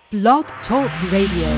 Blog Talk Radio.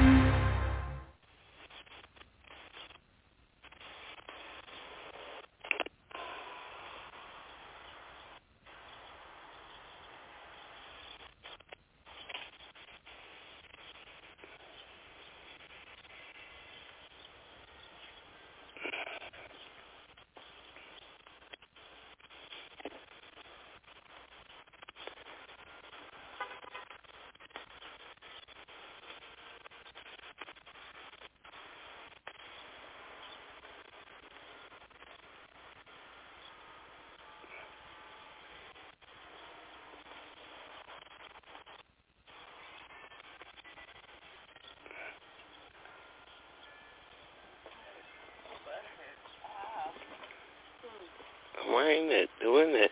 Why ain't it doing it?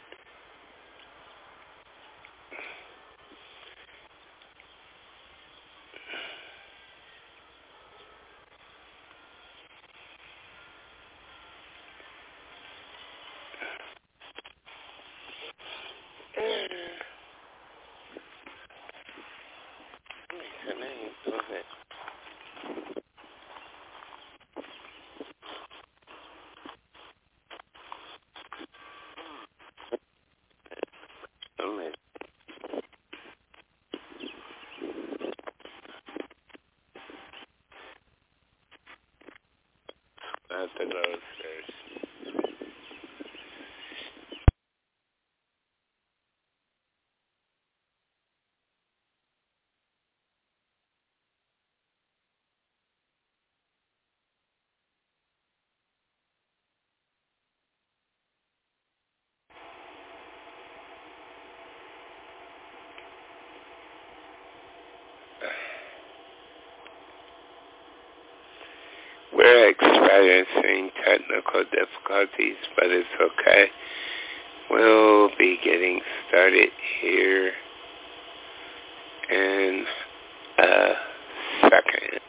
It ain't doing it. I have to go upstairs. We're experiencing technical difficulties, but it's okay. We'll be getting started here in a second.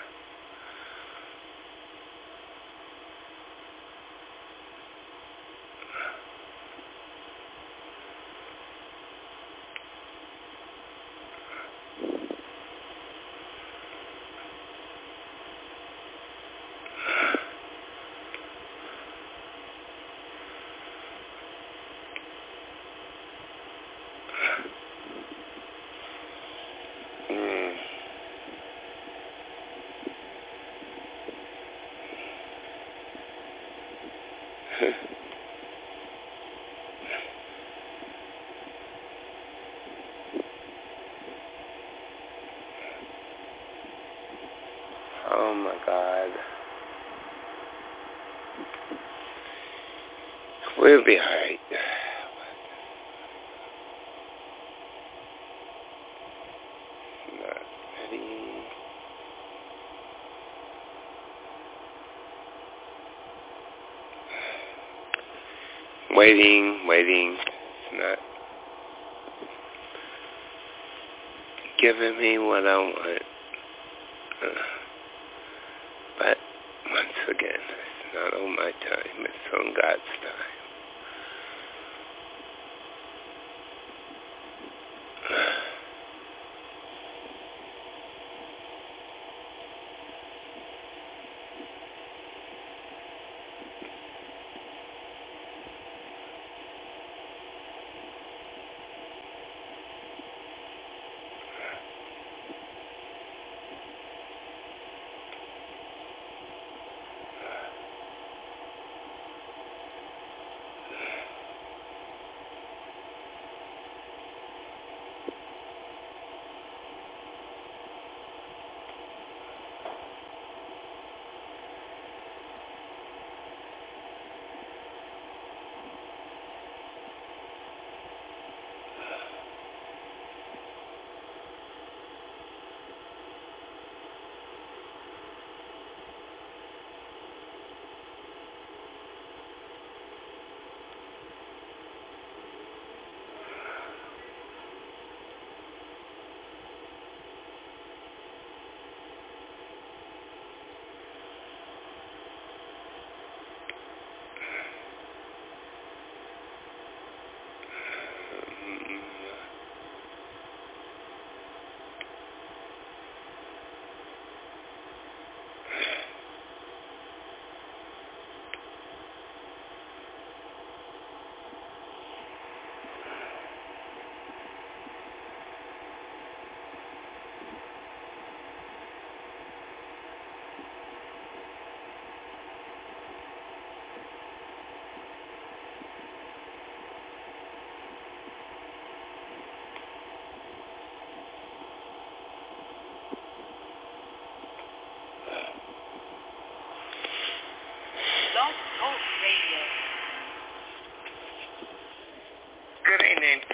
Oh my God. We'll be alright. Not ready. Waiting. It's not giving me what I want. But once again, it's not on my time. It's on God's time.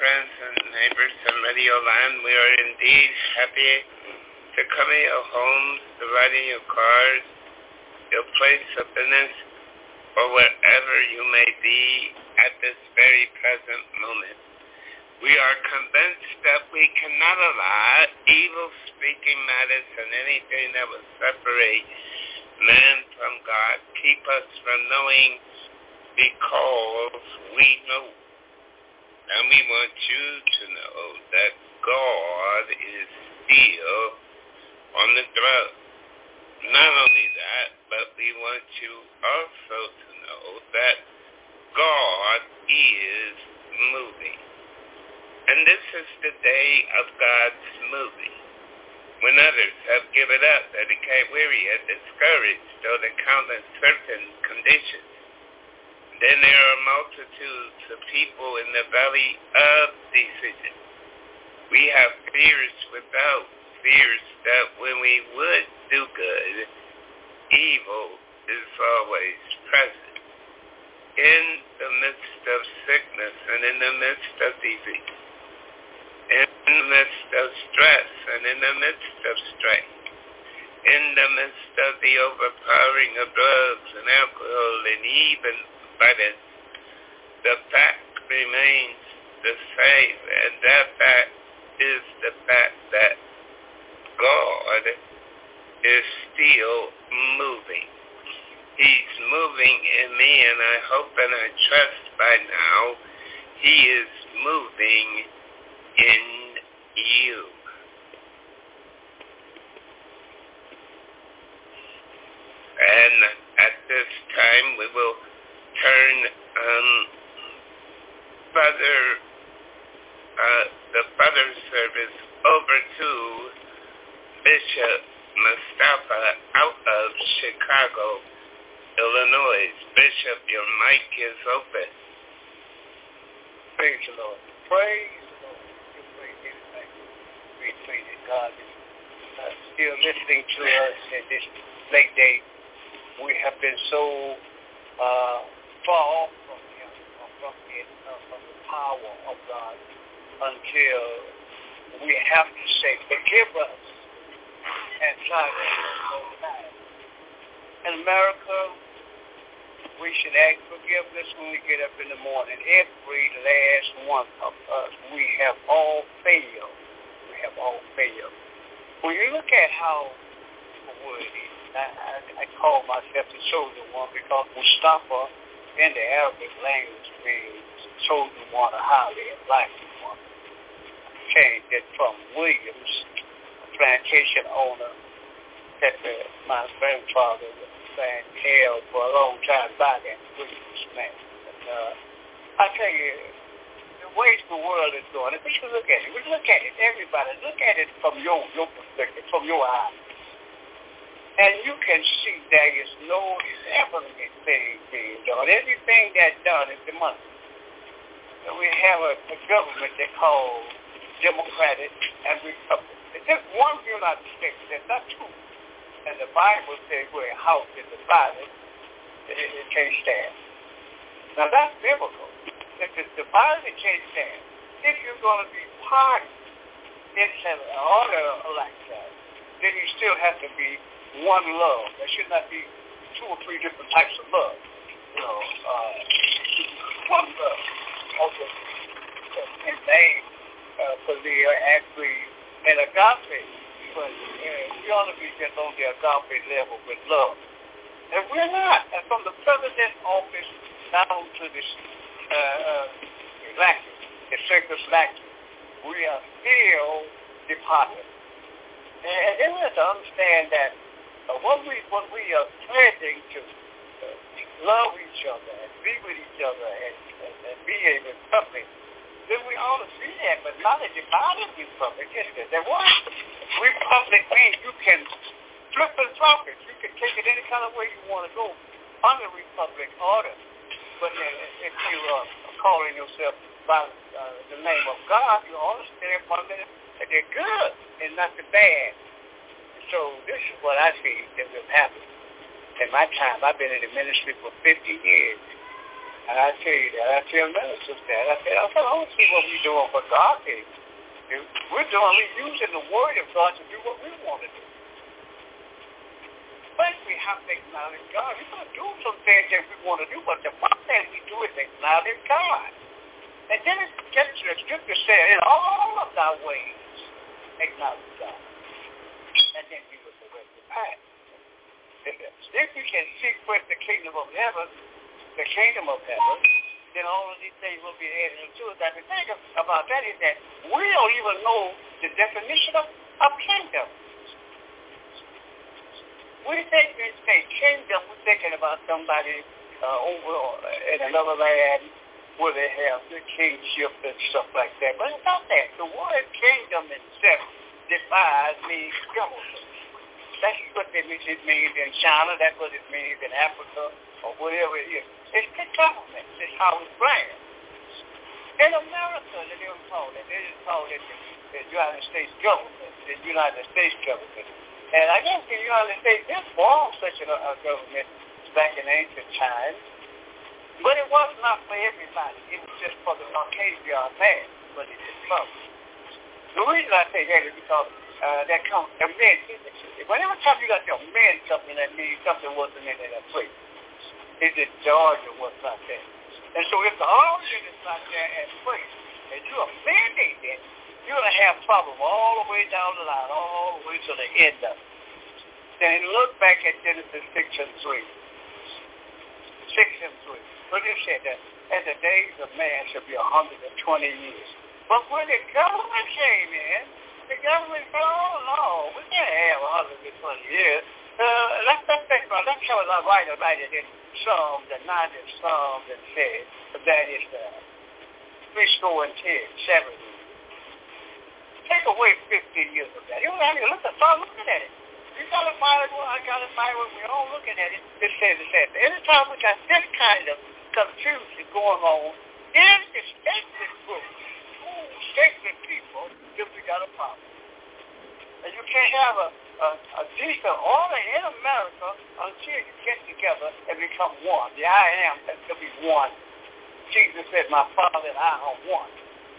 friends and neighbors in Radio Land. We are indeed happy to come in your homes, to ride in your cars, your place of business, or wherever you may be at this very present moment. We are convinced that we cannot allow evil-speaking matters and anything that will separate man from God, keep us from knowing, because we know. And we want you to know that God is still on the throne. Not only that, but we want you also to know that God is moving. And this is the day of God's moving. When others have given up, they became weary and discouraged, or they count certain conditions. Then there are multitudes of people in the valley of decision. We have fears without fears that when we would do good, evil is always present. In the midst of sickness and in the midst of disease, in the midst of stress and in the midst of strain, in the midst of the overpowering of drugs and alcohol and even violence, the fact remains the same, and that fact is the fact that God is still moving. He's moving in me, and I hope and I trust by now He is moving in you. And at this time, we will turn the Father service over to Bishop Mustafa out of Chicago, Illinois. Bishop, your mic is open. Praise the Lord. Praise the Lord. You praise anything. We pray that God is still listening to us at this late day. We have been so far off from Him, from the power of God, until we have to say, forgive us, and try to go back. In America, we should ask forgiveness when we get up in the morning. Every last one of us, we have all failed. We have all failed. When you look at how the word is, I call myself the chosen one because Mustafa in the Arabic language means chosen one, a highly enlightened one. I changed it from Williams, a plantation owner that my grandfather was saying hell for a long time back in Williams, man. I tell you, the ways the world is going, if we should look at it, everybody, look at it from your perspective, from your eyes. And you can see there is no leveling thing being done. Everything that's done is the money. So we have a government they call Democratic and Republican. It's just one United States. That's not two. And the Bible says where a house is divided, it can't stand. Now that's biblical. If it's divided, it can't stand. If you're going to be part in an order like that, then you still have to be one love. There should not be two or three different types of love. One love. Okay. His name for the actually an agape, but we ought to be just on the agape level with love. And we're not. And from the president's office down to the executive lacking, we are still departed. And then we have to understand that when we are pledging to love each other and be with each other and be a republic, then we ought to see that, but not a divided republic, is it? There was republic means you can flip and flop it. You can take it any kind of way you want to go under republic order. But if you are calling yourself by the name of God, you ought to stand upon that they're good and not the bad. So this is what I see that will happen. In my time, I've been in the ministry for 50 years. And I tell you that. I tell ministers that. I don't see what we're doing for God. We're using the word of God to do what we want to do. First, we have to acknowledge God. We're going to do some things that we want to do, but the first thing we do is acknowledge God. And then the scripture says, in all of thy ways, acknowledge God. And then he will direct the path. If you can seek first the kingdom of heaven, then all of these things will be added unto us. The thing about that is that we don't even know the definition of kingdom. We think when we say kingdom, we're thinking about somebody over in another land where they have the kingship and stuff like that. But it's not that. The word kingdom itself means government. That's what it means in China. That's what it means in Africa or whatever it is. It's the government. It's how it's ran. In America, they don't call it. They just call it the United States government, the United States government. And I guess the United States did form such a government back in ancient times. But it was not for everybody. It was just for the Caucasian man, but it didn't come. The reason I say that is because that comes a men. Whenever time you got your men something, that means something wasn't in that place. It's just the origin was not there. And so if the origin is not there at place, and you abandon it, you're going to have problems all the way down the line, all the way to the end of it. Then look back at Genesis 6 and 3. 6 and 3. Look at it that. And the days of man shall be 120 years. But when the government came in, the government said, oh, no, we can't have 120 years. Let's think about it. Let's show it right about it in Psalms, the 90th Psalms, and said, that is 70. Take away 15 years of that. You don't have to start looking at it. You got to find it. I got to find it. We're all looking at it. It says. Anytime we got this kind of confusion going on in the statement group, statement people, then we got a problem. And you can't have a decent order in America until you get together and become one. The I am has to be one. Jesus said, my Father and I are one.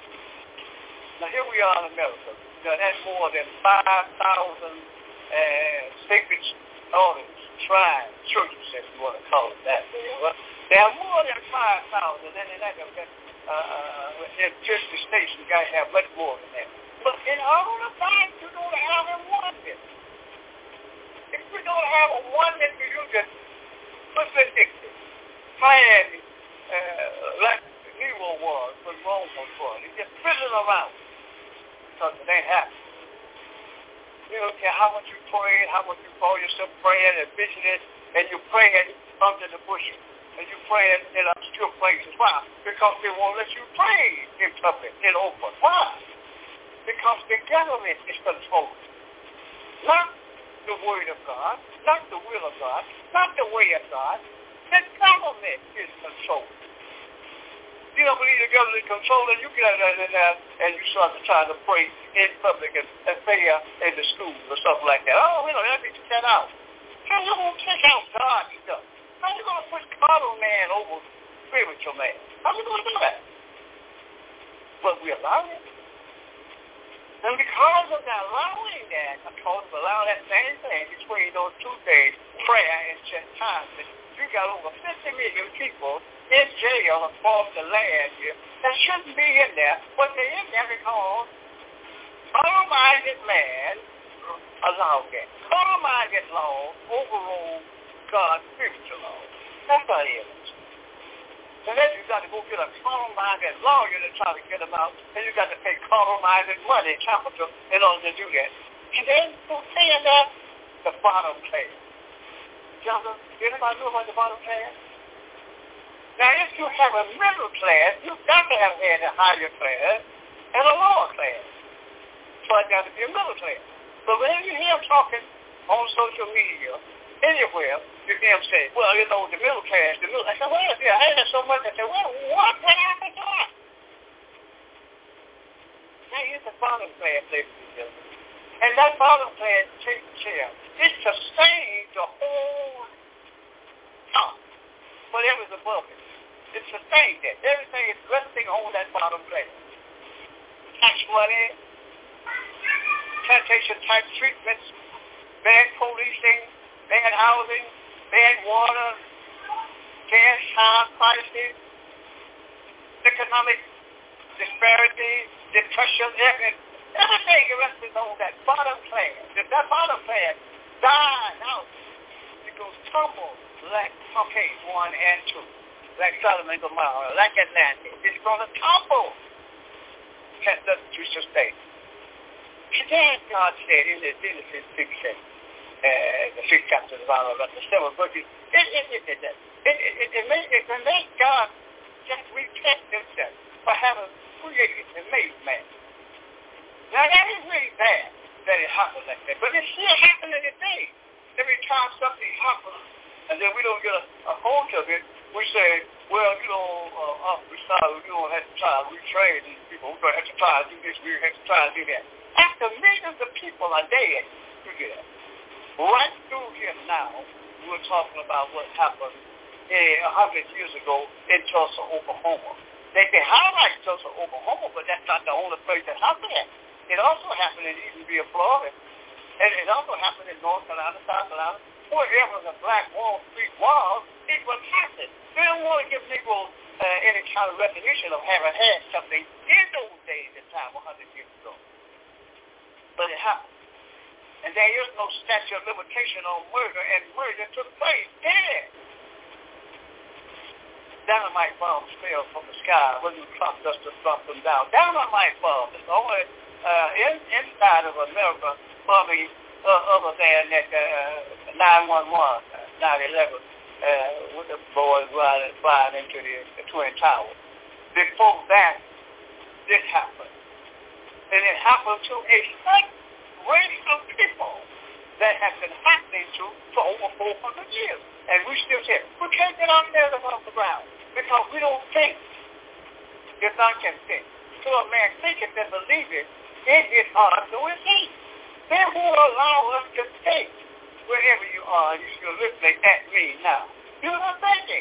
Now here we are in America. Now that's more than 5,000 sacred orders, shrines, churches, if you want to call it that. There are more than 5,000, and in that, in just the states, you got to have much more than that. But in all the time, you're going to have a oneness. If we don't have a oneness, you just put the dictate, plan like Nero was, when Rome was. You just fiddling around because it ain't happening. You don't care how much you pray, how much you call yourself praying and visioning, and you're praying under the bushes, and you're praying in obscure places. Why? Because they won't let you pray in public, in open. Why? Because the government is controlled. Not the word of God, not the will of God, not the way of God. The government is controlled. You don't believe the government is controlled, and you get out there and you start to try to pray in public and pray in the schools or something like that. Oh, that be checked out. How you going to check out God's stuff? How you going to put carnal man over spiritual man? How you going to do that? But we allow it. And because of that allowing that, because of allowing that same thing between those two things, prayer and time, you got over 50 million people in jail across the land here that shouldn't be in there, but they're in there because carnal-minded man allowed that. Carnal-minded law overrode God's spiritual law. That's what it is. And then you got to go get a carnal-minded lawyer to try to get them out, and you got to pay carnal-minded money, capital, in order to do that. And then who's saying that? The bottom class. Anybody know about the bottom class? Now, if you have a middle class, you've got to have had a higher class and a lower class. So it's got to be a middle class. But whenever you hear them talking on social media, anywhere, you hear them say, well, the middle class, I said, well, yeah, I had so much. I said, well, what happened to that? Now, here's the bottom class, ladies and gentlemen. And that bottom class takes care. It sustains the whole top. Whatever's above it. It sustain that. Everything is resting on that bottom layer. Tax money, plantation-type treatments, bad policing, bad housing, bad water, gas, high prices, economic disparity, depression, everything rests on that bottom layer. If that bottom layer dies out, it goes tumble like Pompeii 1 and 2, like Sodom and Gomorrah, like Atlantis. It's going to tumble. Can't nothing to sustain. Today, God said in the Genesis 6, the 6th chapter of our the 7th book, it made God just retest himself for having created and made man. Now that is really bad that it happened like that, but it's still happening today. Every time something happens and then we don't get a hold of it, we say, well, we don't have to try to retrain these people. We're going to have to try to do this. We're going to have to try to do that. After millions of people are dead, you get it. Right through here now, we're talking about what happened 100 years ago in Tulsa, Oklahoma. They highlight Tulsa, Oklahoma, but that's not the only place that happened at. It also happened in Eatonville, Florida. And it also happened in North Carolina, South Carolina. Wherever the Black Wall Street was, it was happening. They don't want to give Negroes any kind of recognition of having had something in those days in time 100 years ago. But it happened. And there is no statute of limitation on murder, and murder took place there. Dynamite bombs fell from the sky. When you drop dust to drop them down. Dynamite bombs is only inside of America, probably other than that 911, 9/11, with the boys flying into the Twin Towers. Before that, this happened. And it happened to a certain race of people that has been happening to for over 400 years. And we still say, we can't get our narrative off the ground because we don't think. If I can think. So a man thinketh and believeth in his heart, so is he. Then who will allow us to think wherever you are, you're listening at me now. You're not thinking.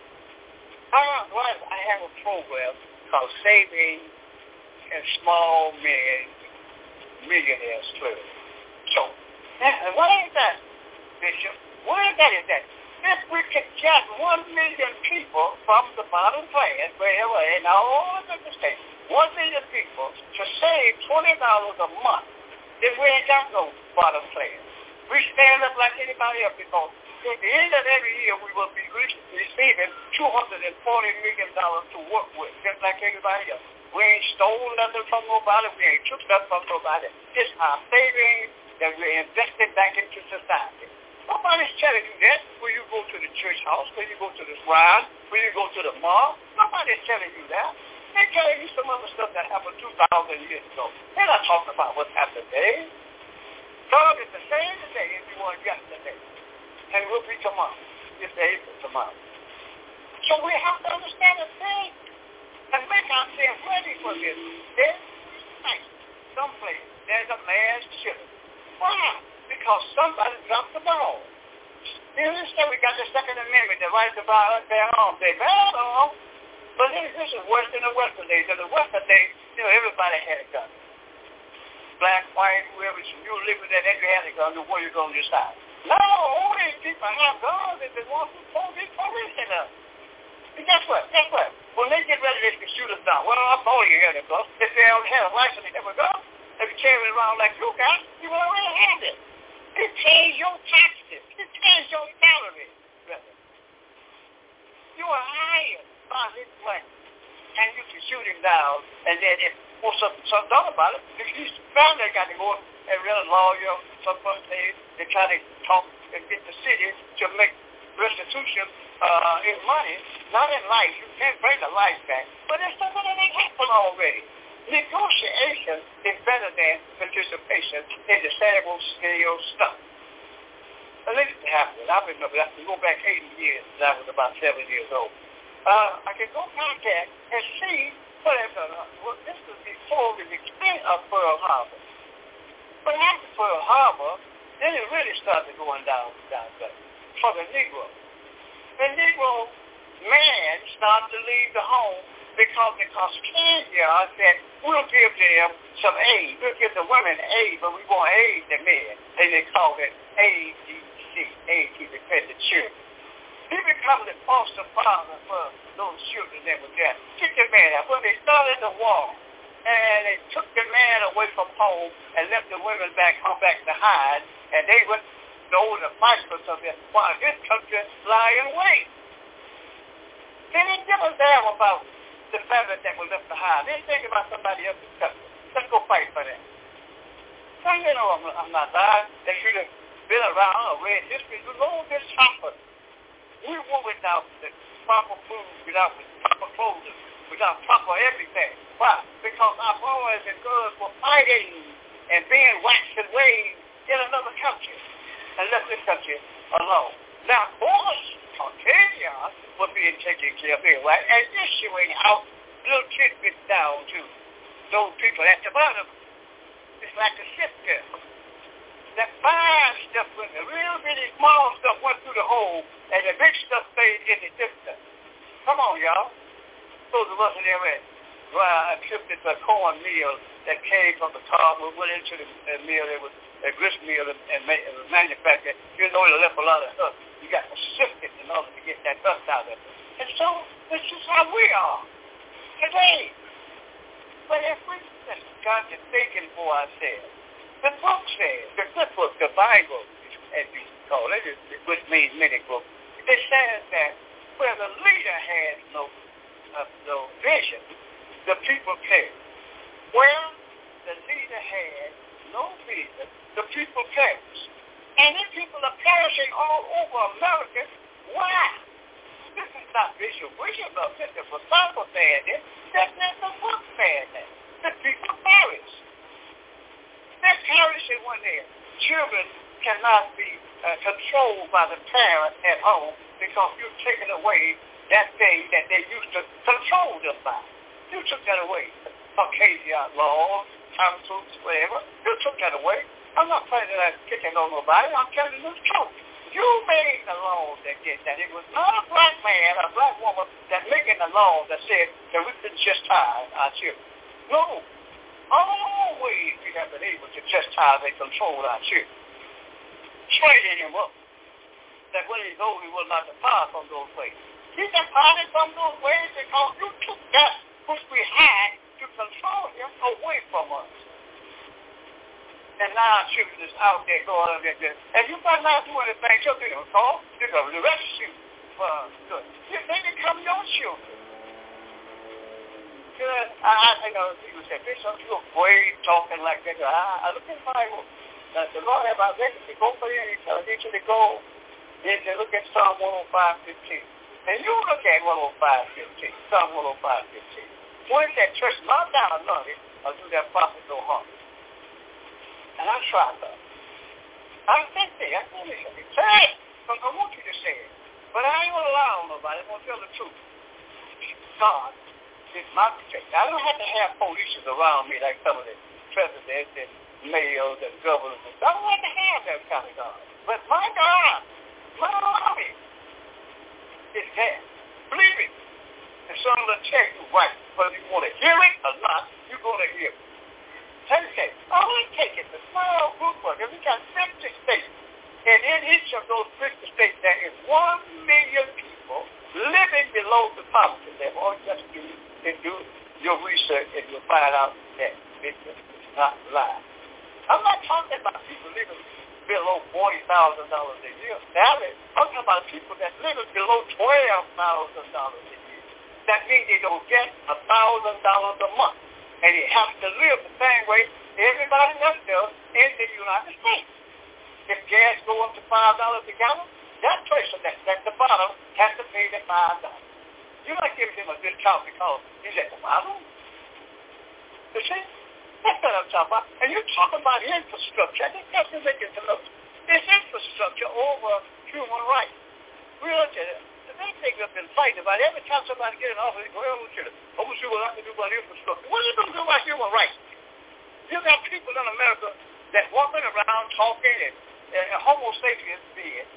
I have a program called Saving and Small Millionaires Club. So, what is that, Bishop? What is that? If we could get 1 million people from the bottom class, wherever in all of the states, 1 million people to save $20 a month, then we ain't got no bottom class. We stand up like anybody else because at the end of every year we will be receiving $240 million to work with, just like everybody else. We ain't stolen nothing from nobody. We ain't took nothing from nobody. It's our savings that we're investing back into society. Nobody's telling you that when you go to the church house, when you go to the shrine, when you go to the mall. Nobody's telling you that. They're telling you some other stuff that happened 2,000 years ago. They're not talking about what's happening today. God is the same today as he was yesterday. And will be tomorrow, if there is tomorrow. So we have to understand the thing and make ourselves ready for this. Every night, someplace, there's a mass shooting. Why? Because somebody dropped the ball. You understand we got the Second Amendment, the right to buy their arms. They bad on, but this is worse than the Western days. In the Western days, everybody had a gun. Black, white, whoever, you live with that, you had a gun, what are you going to decide? No, only people have guns if they want to police in us. And guess what? When they get ready, they can shoot us down. Well, I thought you had a gun. If they don't have a license, they have a gun. If you carry it around like you got, you will already have it. It pays your taxes. It pays your salary. You are hired by this place. And you can shoot him down. And then if something done about it, if he's found, they got to go and rent a lawyer. They try to talk and get the city to make restitution in money, not in life. You can't bring the life back. But it's something that ain't happened already. Negotiation is better than participation in the sample scale stuff. At least it happened. I remember I can go back 80 years when I was about 7 years old. I can go back there and see what this was before the extent of Pearl Harbor. But after Pearl Harbor, then it really started going down there for the Negro. The Negro man started to leave the home because Kenya said, we'll give them some aid. We'll give the women aid, but we won't aid the men. And they called it ADC, aid to defend the children. He becomes the foster father for those children that were there. Took the man out. When they started the war, and they took the man away from home and left the women back home back to hide, and they went over the bicycles of them while his country lie in wait. They didn't give a damn about the family that was left behind. They didn't think about somebody else's country. Let's go fight for them. So, you know, I'm not lying. They should have been around or read history. The Lord did suffer. We were without the proper food, without the proper clothing, without proper everything. Why? Because our boys and girls were fighting and being waxed and waved in another country and left this country alone. Now, boys from Kenya were being taken care of anyway and issuing out little tidbits down to those people at the bottom. It's like a ship there. That fine stuff went, the real bitty small stuff went through the hole, and the big stuff stayed in the distance. Come on, y'all. Those of us in there attributed the cornmeal that came from the car, we went into the mill. It was a grist mill and manufactured. You know, it left a lot of stuff. You got to sift it in order to get that dust out of it. And so, this is how we are today. But if we just got to thinking for ourselves, the book says, the good book, the Bible, as we call it, which means many books, it says that where the leader has no vision, the people perish. Where the leader has no vision, the people perish. And these people are perishing all over America. Why? This is not Bishop William, but this is what Bible saying this. That's not the book saying that. The people perish. They're perishing when their children cannot be controlled by the parent at home because you've taken away that thing that they used to control them by. You took that away. Caucasian laws, councils, whatever. You took that away. I'm not trying to kicking on nobody. I'm telling you the truth. You made the laws that did that. It was not a black man, a black woman that making the laws that said that we couldn't chastise our children. No. Always we have been able to chastise and control our children. Training him up. That when he's old, he will not depart from those ways. He departed from those ways because you took that which we had to control him away from us. And now our children is out there going on there. And you might not do anything to them, Paul. They're going to arrest you for good. They become your children. I know people say, Bishop, you're afraid talking like that. I look in the Bible. The Lord have our record to go for you and tell you to go and to look at Psalm 105:15. And you look at 105:15, Psalm 105:15. When that church not down on it, or do that prophet no harm. And I tried that. I think that. I think it. Say it. Because I want you to say it. But I ain't going to lie on nobody. I'm going to tell the truth. God is my protector. I don't have to have police around me like some of the presidents and mayors and governors. I don't have to have that kind of God. But my God, my army is there. Believe it. And some of them tell you right. Whether you want to hear it or not, you're going to hear it. Okay. All we take is a small group of them. We got 50 states. And in each of those 50 states, there is 1 million people living below the poverty level. All you have to do is do your research and you'll find out that it's not lying. I'm not talking about people living below $40,000 a year. I'm talking about people that living below $12,000 a year. That means they don't get $1,000 a month. And he has to live the same way everybody else does in the United States. If gas go up to $5 a gallon, that person that's at the bottom has to pay that $5. You're not giving him a discount because he's at the bottom. You see? That's what I'm talking about. And you're talking about infrastructure. I think that's what making it look. It's infrastructure over human rights. Real they think they've been fighting about it. Every time somebody gets in office, they go, I'm going to see what I can do about infrastructure. What are you going to do about human rights? You got people in America that walking around talking and Homo sapiens being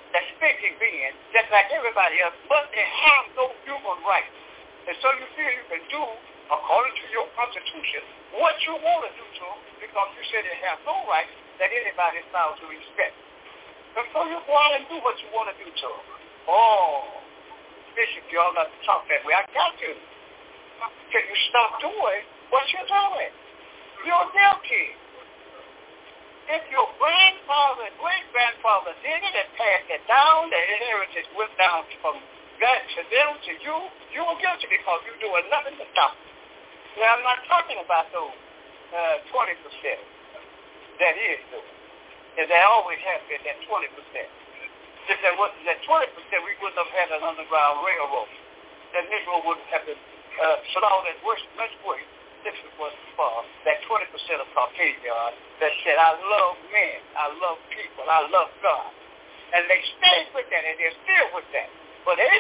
that speaking being, just like everybody else, but they have no human rights. And so you feel you can do, according to your constitution, what you want to do to them, because you said they have no rights that anybody is bound to respect. And so you go out and do what you want to do to them. Oh, Bishop, you all not to talk that way. I got you. Can you stop doing what you're doing? You're guilty. If your grandfather and great-grandfather did it and passed it down, the inheritance went down from that to them to you, you were guilty because you're doing nothing to stop it. Now, I'm not talking about those 20% that is doing. And they always have been that 20%. If there wasn't that 20%, we wouldn't have had an underground railroad. The Negro wouldn't have been slaughtered much worse. This was for that 20% of Caucasians that said, I love men, I love people, I love God. And they stayed with that, and they're still with that. But 80%,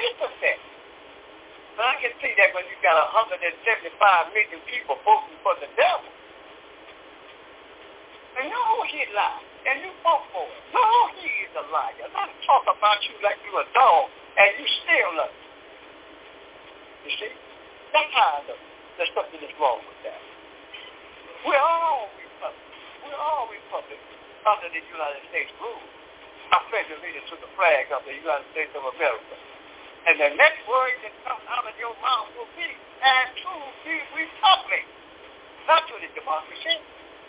I can see that when you got 175 million people voting for the devil, and you know he lied, and you vote for it. No, he is a liar. Not talk about you like you're a dog, and you still love him. You see? That's how I know. There's something that's wrong with that. We're all Republicans under the United States rule. I pledge allegiance to the flag of the United States of America. And the next word that comes out of your mouth will be, and to the republic, not to the democracy.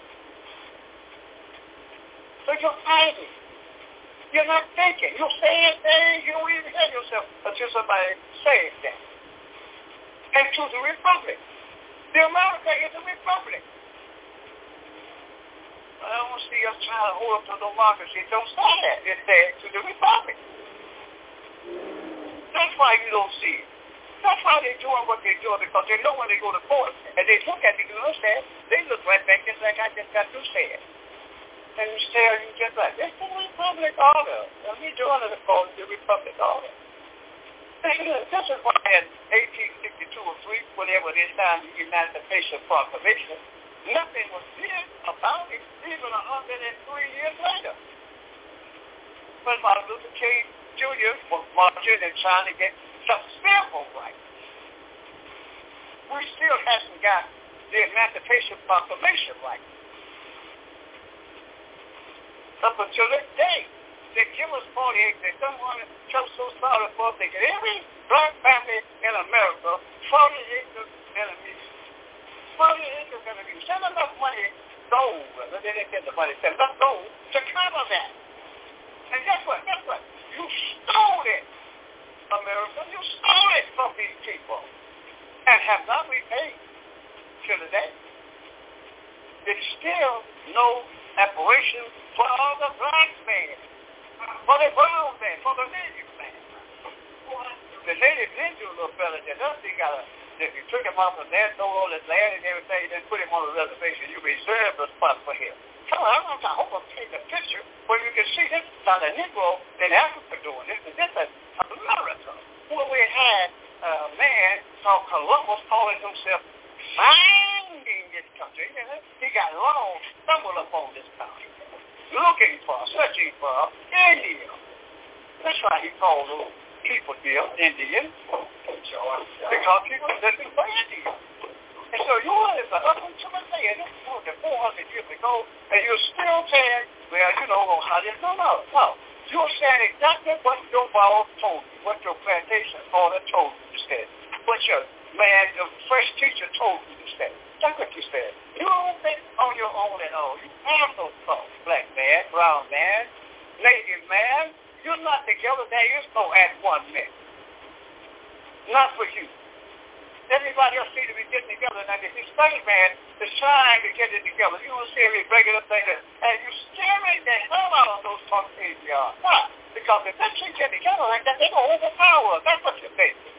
So you're fighting. You're not thinking. You're saying things you don't even hear yourself until somebody says that. And to the republic. The America is a republic. I don't see us trying to hold up to democracy. Don't say that. It says to the republic. That's why you don't see it. That's why they're doing what they're doing, because they know when they go to court and they look at me and understand, they look right back just like I just got to say it. And you tell you just like, it's the republic order. What are we doing it according to the republic order? This is why in 1862 or 3, whenever they signed the Emancipation Proclamation, nothing was said about it even 103 years later. When Martin Luther King Jr. was marching and trying to get some civil rights, we still haven't got the Emancipation Proclamation right. Up until this day. They give us 40 acres. They don't want to come so sorry for us. They get every black family in America 40 acres and a mule. 40 acres and a mule. Send enough money, gold. They didn't get the money. Send enough gold to cover that. And guess what? You stole it, America. You stole it from these people and have not repaid till today. There's still no reparation for all the black men. For the brown man, for the native man. The native didn't do a little better than us. If you took him off of there, throw all his land and everything, then put him on a reservation, you reserved a spot for him. So I hope I'm taking a picture where you can see this is not a Negro in Africa doing this. This is America, where we had a man called Columbus calling himself finding this country. He got lost, stumbled upon this country. Searching for India. That's why he called those people here Indians, because he was looking for India. And so you are up until the day, and this is more than 400 years ago, and you're still saying, well, you know how this. No. You're saying exactly what your boss told you, what your plantation owner told you to say, what your first teacher told you to say. That's what you said. You don't think on your own at all. You have no thoughts, black man, brown man, native man. You're not together. There is no at one man. Not for you. Everybody else seems to be getting together. Now, this Hispanic man is trying to get it together. You don't see every regular thing, and you scaring the hell out of those Caucasians. Why? Because if they can't get together like that, they're going to overpower us. That's what you're thinking.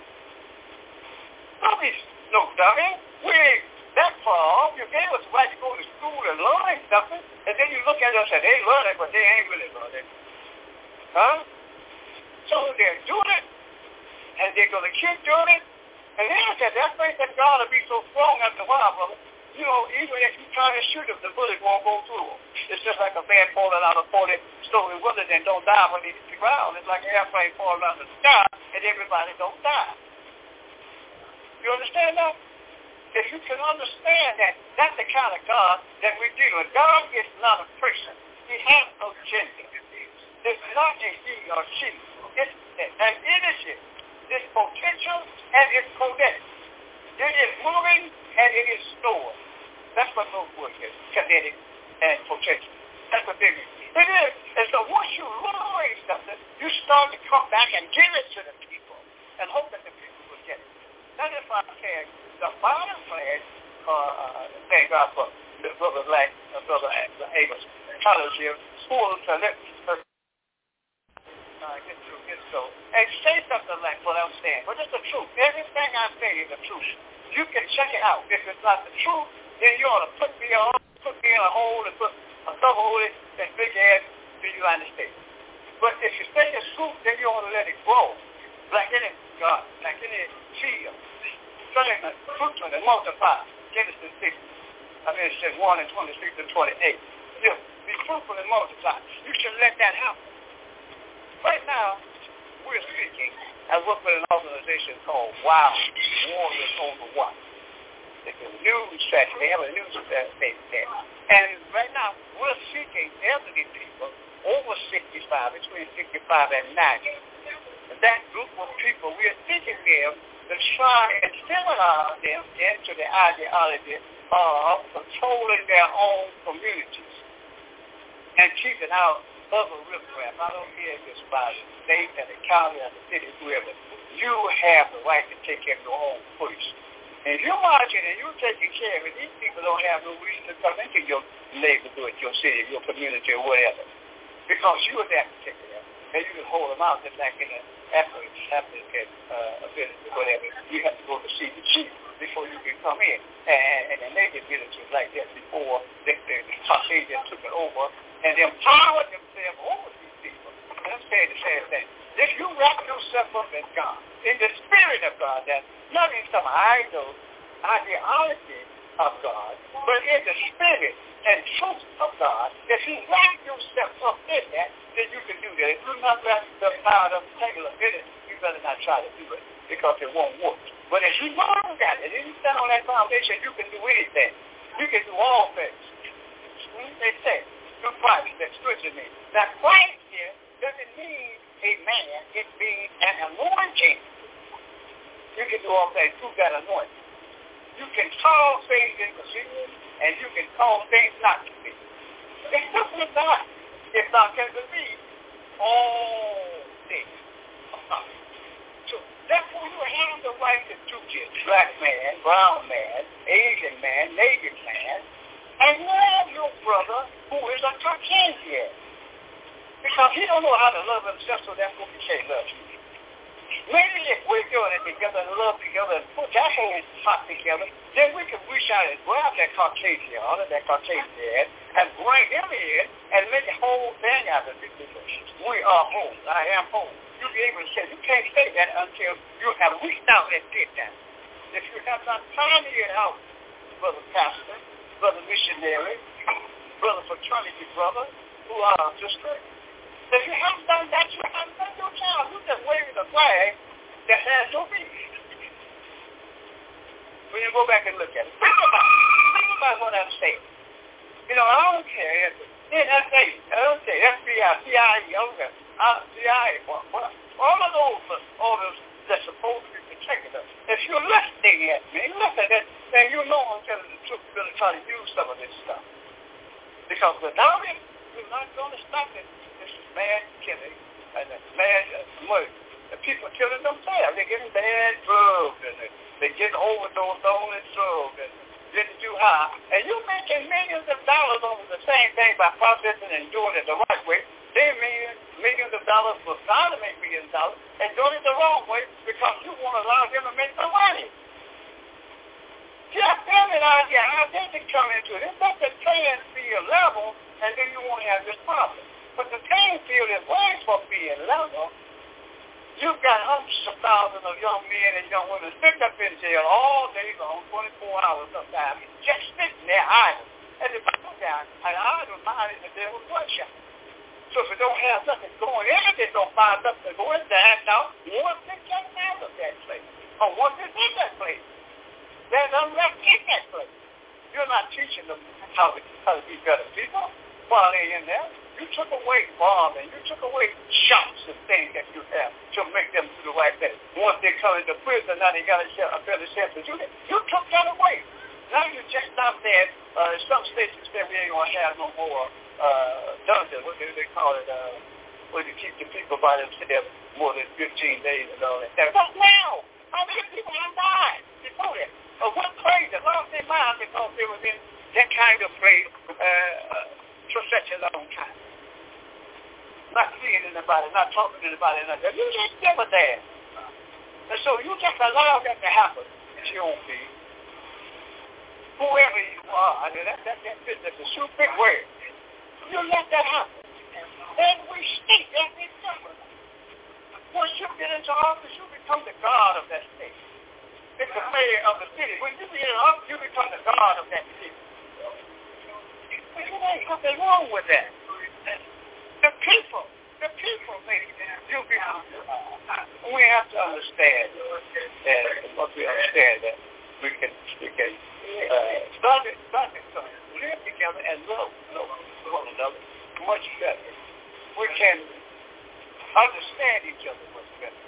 Don't be no dummy. We ain't that far off. You gave us the right to go to school and learn something, and then you look at us and they learn it, but they ain't really learning. Huh? So they're doing it, and they're going to keep doing it. And then I said, that faith that God will be so strong after a while, brother. You know, even if you try to shoot them, the bullet won't go through them. It's just like a man falling out of 40-story building and don't die when he hits the ground. It's like an airplane falling out of the sky and everybody don't die. You understand that? If you can understand that, that's the kind of God that we deal with. God is not a person. He has no gender. It's not a he or she. It's an energy. It's potential and it's kinetic. It is moving and it is stored. That's what those words is, kinetic and potential. That's what they mean. It is. And so once you realize something, you start to come back and give it to the people and hope that the people will get it. That is why I said the bottom flag, thank God for Brother Amos, college here, school to let me get through. And say something like what I'm saying, but it's the truth. Everything I say is the truth. You can check it out. If it's not the truth, then you ought to put me in a hole and put a sub-hole and big ass to the United States. But if you say the truth, then you ought to let it grow. Like any God, like any field. Something like fruitful and multiply. Genesis 6. It says 1 and 26 and 28. You be fruitful and multiply. You should let that happen. Right now, we're speaking. I work with an organization called WOW, Warriors Over What. It's a news station. They have a news station there. And right now, we're seeking elderly people over 65, between 65 and 90. And that group of people, we are seeking them to try and seminar them into the ideology of controlling their own communities and keeping out other riffraff. I don't care if it's by the state and the county and the city, whoever. You have the right to take care of your own police. And if you're marching and you're taking care of it, these people don't have no reason to come into your neighborhood, your city, your community, or whatever. Because you are there to take care of it. And you can hold them out just like in an applicant ability, whatever. You have to go to see the chief before you can come in. And the native villages like that before the Caucasians took it over and they empowered themselves over these people. And I'm saying the same thing. If you wrap yourself up in God, in the spirit of God, that's not in some ideology of God, but in the spirit and truth of God, if you wrap yourself up in that, then you can do that. If you're not wrapped yourself out of tangle of it, you better not try to do it because it won't work. But if you know that, and you stand on that foundation, you can do anything. You can do all things. They say, through Christ that strengthens me. Now, Christ here doesn't mean a man. It means an anointing. You can do all things through that anointing. You can call things into being, and you can call things not to be. It's simply not. If thou can believe, all things are possible. So, therefore, you have the right to do this. Black man, brown man, Asian man, Native man, and love your brother who is a Caucasian. Because he don't know how to love himself, so therefore he can't love you. Maybe if we're doing it together and love together and put our hands hot together, then we can reach out and grab that Caucasian or that Caucasian and bring him in and make the whole thing out of it. We are whole. I am whole. You'll be able to say, you can't say that until you have reached out and did that. If you have not pioneered out, brother pastor, brother missionary, brother fraternity brother, who are sister, if you haven't done that, you haven't done your job. You're just waving a flag that has no meaning. When you go back and look at it, think about what I'm saying. You know, I don't care if it's NSA, I don't care, FBI, CIA, CIA, all of those orders that's supposed to be protecting us. If you're listening at me, look at it, then you know I'm telling the truth. You're going to try to use some of this stuff. Because without it, you're not going to stop it. This is mass killing and mass murder. The people killing themselves. They're getting bad drugs and they're getting overdosed on this drugs and getting too high. And you're making millions of dollars over the same thing by processing and doing it the right way. They're millions of dollars for trying to make millions of dollars and doing it the wrong way because you want to allow them to make some money. See, I found an idea how they can come into it. It's not the playing field level, and then you won't have this problem. But the playing field is way from being level. You've got hundreds of thousands of young men and young women sticked up in jail all day long, 24 hours sometimes, just sitting there idle. And the Bible guy, an idle mind is the devil's workshop. So if it don't have nothing going in it, it don't find something going to act out. Once it gets out of that place, or once it's in that place, there's unrest in that place. You're not teaching them how to be better people while they're in there. You took away bombing. You took away shops and things that you have to make them do the right thing. Once they come into prison, now they got a better chance to do that. You took that away. Now you just out there. Some states say we ain't going to have no more dungeons. What do they call it? Where you keep the people by themselves more than 15 days and all that. But now, how many people have died before that? What place that lost their mind because they was in that kind of place for such a long time? Not seeing anybody, not talking to anybody, nothing. You just never there. And so you just allow that to happen at your own feet. Whoever you are, I mean, that business is a big word. You let that happen. And we speak every summer. Once you get into office, you become the God of that state. It's the mayor of the city. When you get in office, you become the God of that city. But there ain't nothing wrong with that. The people make you become. We have to understand that once we understand that we can start it, live together and love one another much better. We can understand each other much better.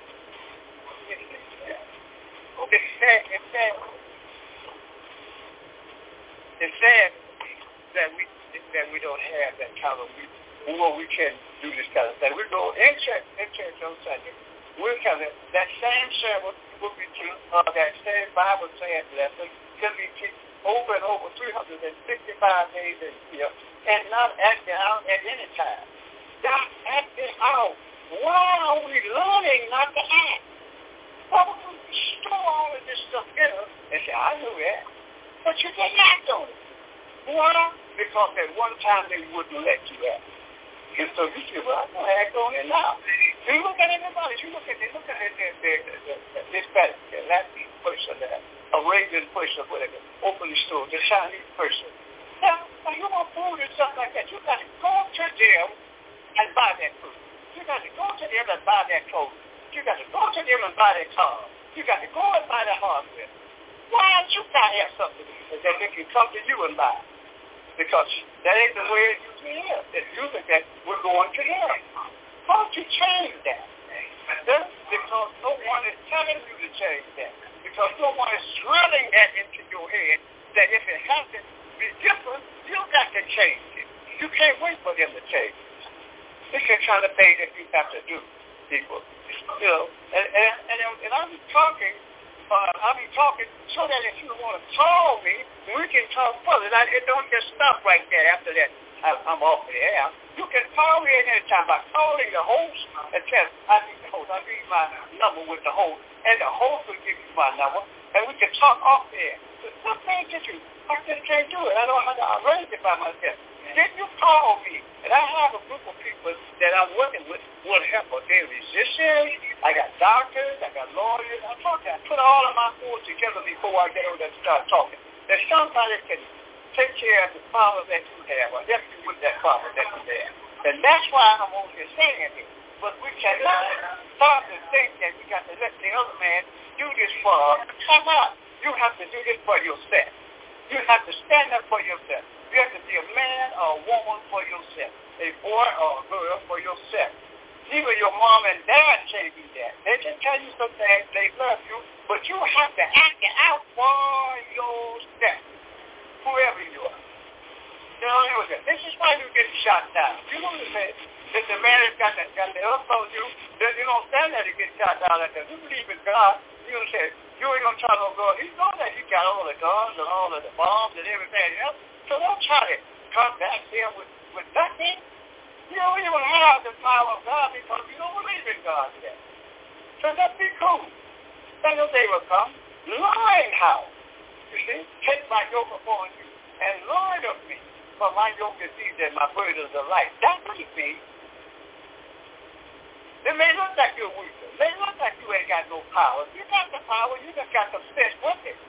It's sad that we don't have that kind of we can do this kind of thing. We go in church on Sunday. We're kind of that same service will be that same Bible saying lesson can be taught over and over 365 days a year, and not acting out at any time. Not acting out. Why are we learning not to act? Why would we store all of this stuff in us and say, I knew that, but you didn't act on it. Why? Because at one time they wouldn't let you act. And so you say, well, I'm going to act on it now. You look at everybody. You look at this Latin person, Arabian person, whatever, open the store, the Chinese person. Now, you want food and stuff like that. You got to go to them and buy that food. You got to go to them and buy that clothes. You got to go to them and buy that car. You got to go and buy that hardware. Why don't you not have something that they can come to you and buy? Because that ain't the way it usually is. It's usually that we're going to them. Why don't you change that? Because no one is telling you to change that. Because no one is drilling that into your head that if it has to be different, you got to change it. You can't wait for them to change it. This is the kind of thing that you have to do, people. You know, and I'm talking so that if you want to call me, we can talk further. Now, it don't just stop right there after that. I'm off the air. You can call me at any time by calling the host and tell I need the host. I need my number with the host, and the host will give you my number, and we can talk off the air. But some things that I just can't do it. I don't know how to arrange it by myself. Then you call me, and I have a group of people that I'm working with will help. They're musicians, I got doctors, I got lawyers. I put all of my force together before I get over there and start talking. That somebody can take care of the problem that you have, or help you with that problem that you have. And that's why I'm over here saying it. But we cannot start to think that we got to let the other man do this for us. Come on. You have to do this for yourself. You have to stand up for yourself. You have to be a man or a woman for yourself, a boy or a girl for yourself. Even your mom and dad can't do that. They can tell you some things, they love you, but you have to act it out for yourself, whoever you are. You know, this is why you get shot down. You know what I'm saying? If the man has got the up on you, then you don't stand there to get shot down like that. You believe in God, you know what I'm saying? You ain't going to try no God. He knows that he got all the guns and all of the bombs and everything else. So don't try to come back there with nothing. You don't even have the power of God because you don't believe in God yet. So that be cool. Then the day will come. Learn how. You see? Take my yoke upon you and learn of me. For my yoke is easy and my burdens are light. That's what it means. It may look like you're weak. It may look like you ain't got no power. You got the power. You just got some sense with it.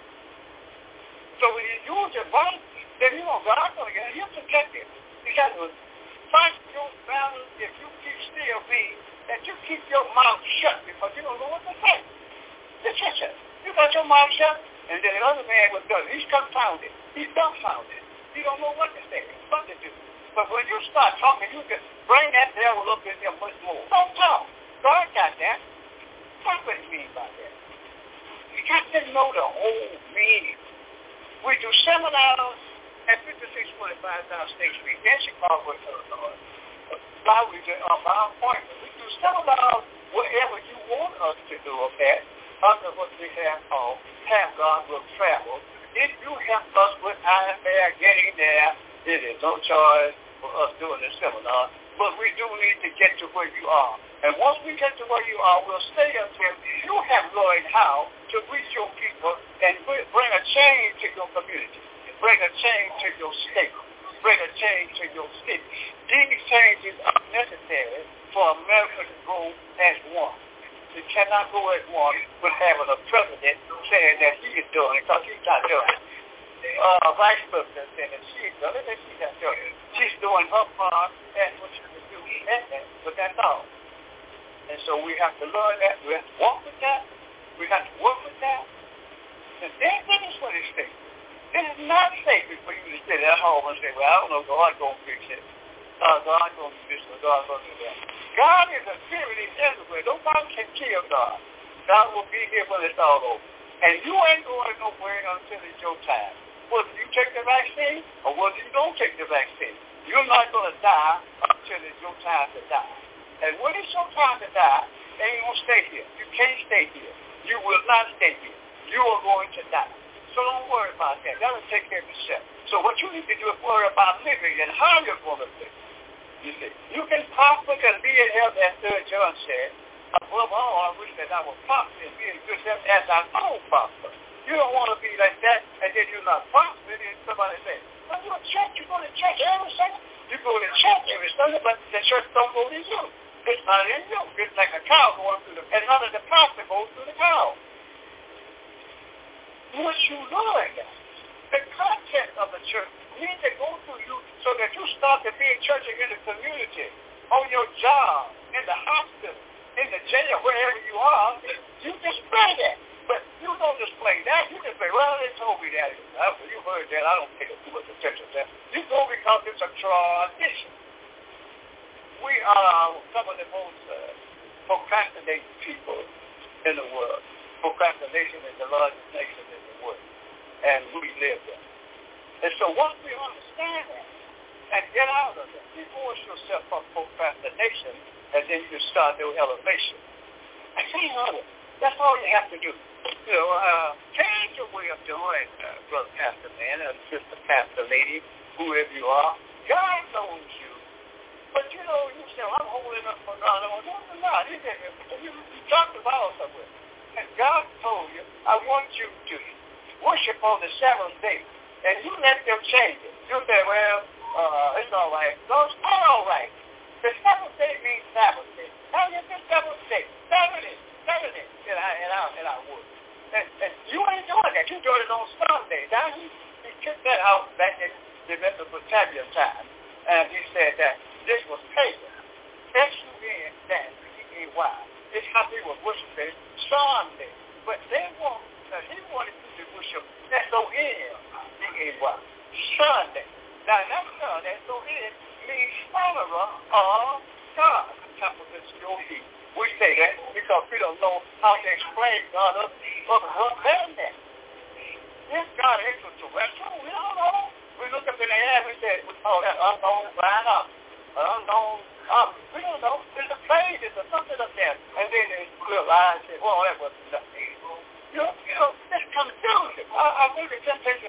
So when you use it right, then you know God's going to get it. You protect it. You got to fight your battle if you keep still means that you keep your mouth shut because you don't know what to say. Just shut it. You got your mouth shut, and then the other man was done. He's confounded. He's dumbfounded. He don't know what to say, what to do. But when you start talking, you can bring that devil up in there much more. Don't talk. God got that. That's what he means by that. You got to know the whole meaning. We do seminars at 5625 South State Street in Chicago, Illinois. We do our appointment. We do seminars wherever you want us to do that under what we have called Have God Will Travel. If you help us with airfare getting there, it is no charge for us doing the seminar, but we do need to get to where you are. And once we get to where you are, we'll stay until you have learned how to reach your people and bring a change to your community, bring a change to your state, bring a change to your city. These changes are necessary for America to go as one. You cannot go as one with having a president saying that he is doing it because he's not doing it. Vice President saying that she's doing it and she's not doing it. She's doing her part, that's what she can do, but that's all. And so we have to learn that. We have to walk with that. We have to work with that. And then this is what it states. It is not safe for you to sit at home and say, well, I don't know, God's going to fix it. God's going to do this, or God's going to do that. God is a spirit. He's everywhere. Nobody can kill God. God will be here when it's all over. And you ain't going nowhere until it's your time. Whether you take the vaccine or whether you don't take the vaccine, you're not going to die until it's your time to die. And when it's your time to die, they ain't going to stay here. You can't stay here. You will not stay here. You are going to die. So don't worry about that. That'll take care of yourself. So what you need to do is worry about living and how you're going to live. You see, you can prosper and be in health, as 3 John said. Above all, I wish that I would prosper and be in good health as I know prosper. You don't want to be like that, and then you're not prospering, and somebody says, well, you're a church. You go to church every Sunday. You go to church every Sunday, but the church don't go to you. It's not in you. It's like a cow going through and none of the pastor goes through the cow. What you learn, the content of the church needs to go through you so that you start to be a church in the community, on your job, in the hospital, in the jail, wherever you are. You display that. But you don't display that. You just say, well, they told me that. You heard that. I don't pay too much attention to that. You go because it's a tradition. We are some of the most procrastinating people in the world. Procrastination is the largest nation in the world. And we live there. And so once we understand that and get out of it, divorce yourself from procrastination, and then you start your elevation. I tell you what, that's all you have to do. You know, change your way of doing, brother pastor man, and sister pastor lady, whoever you are. God knows you. But you know, you say, I'm holding up for God. No, you're not. You talked about somewhere. And God told you, I want you to worship on the seventh day. And you let them change it. You say, well, it's all right. No, it's not all right. The seventh day means Sabbath day. Now it's the seventh day. Saturday. And I would. And you ain't doing that. You doing it on Sunday. Now he took that out back in the Mesopotamian time. And he said that this was pagan. S-U-N-D-A-Y. It's how they were worshiping Sunday. But he wanted you to worship S-O-N-D-A-Y. Sunday. Now that sun, S-O-N, means follower of God. Top of this your feet. We say that because we don't know how to explain God up better than that. Yes, God is extraterrestrial. We don't know. We look up in the air and we say, we call that unknown flying up. Unknown object. We don't know. There's a plane, there's something up there. And then they look eyes and say, well, that wasn't nothing. You know, that's confusion. I think the temptation.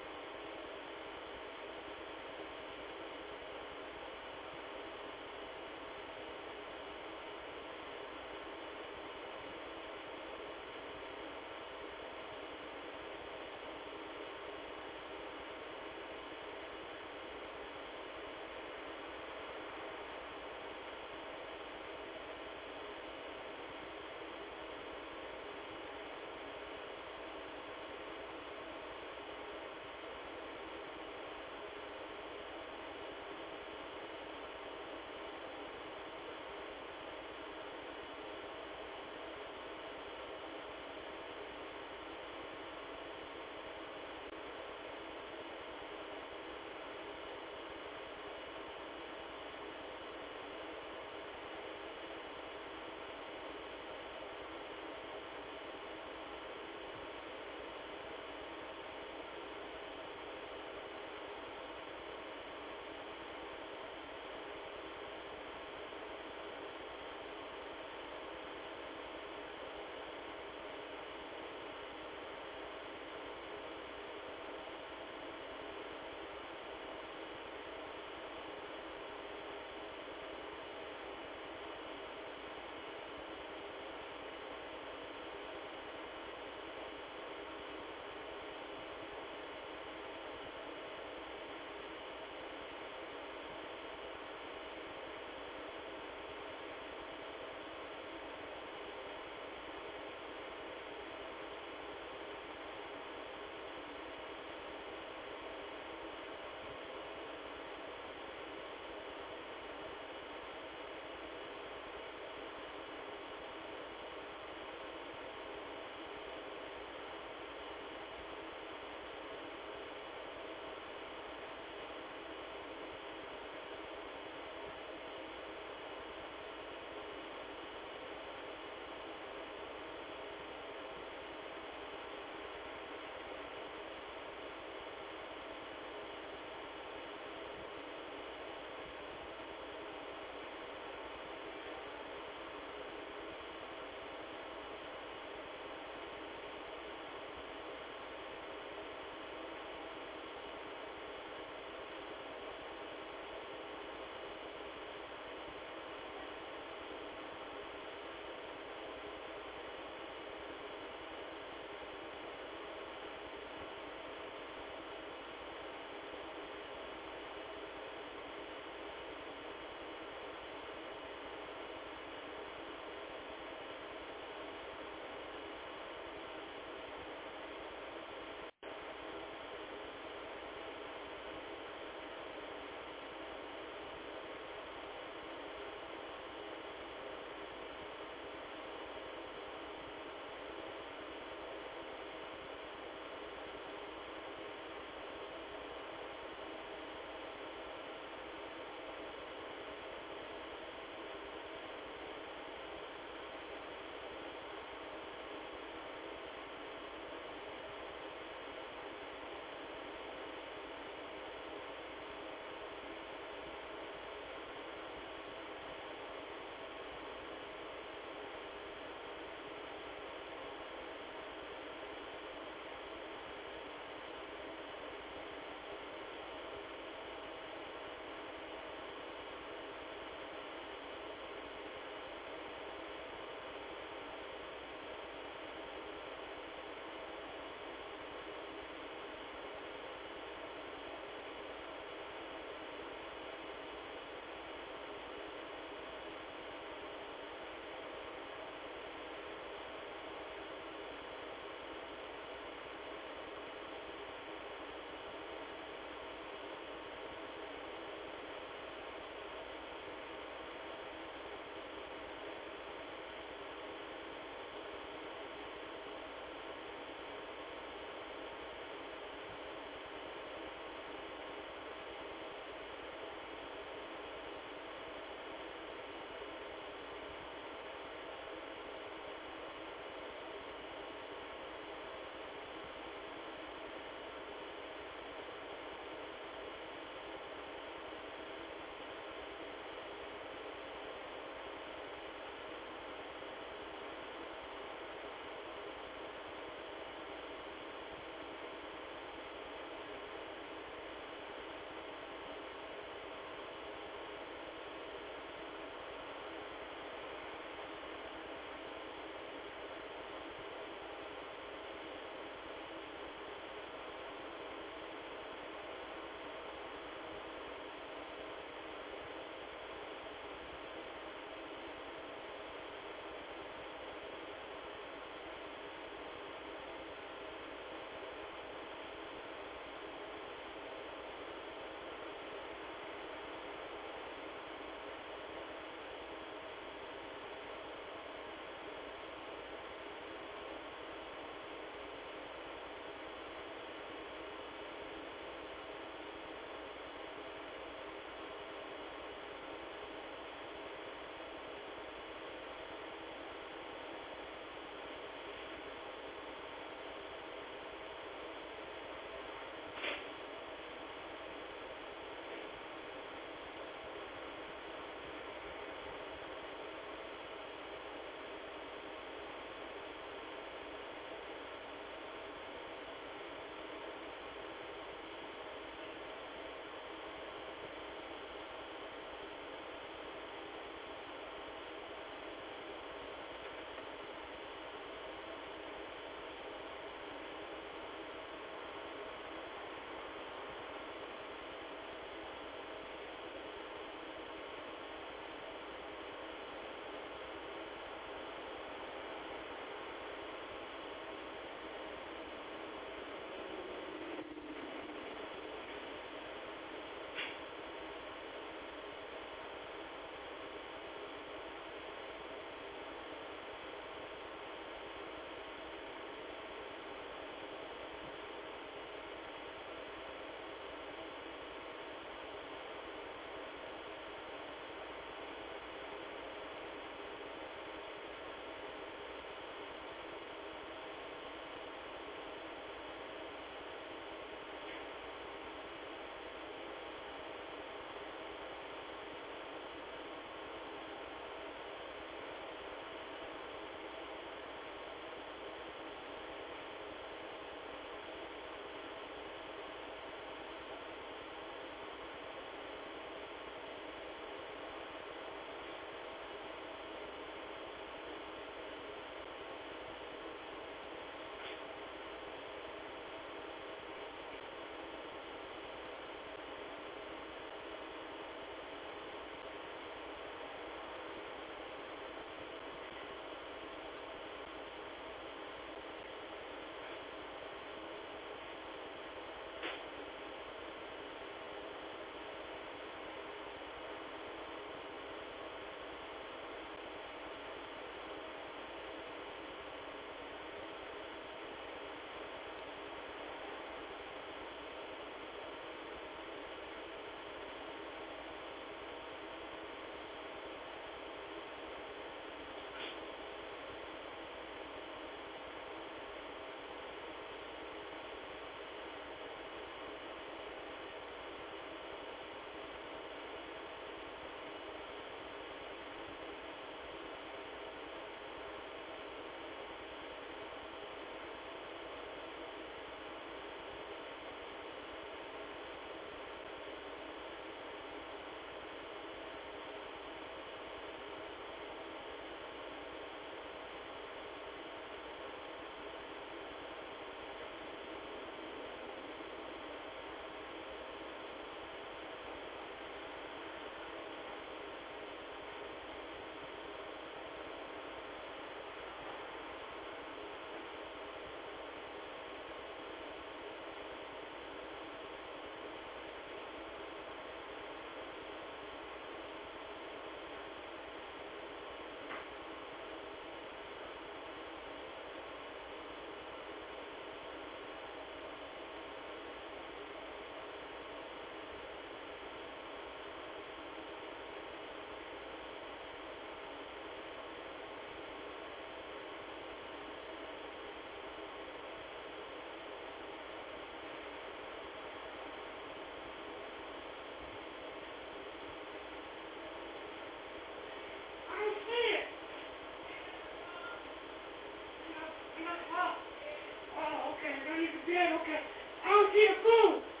Oh, okay. Don't even dead. Okay. I don't see the food.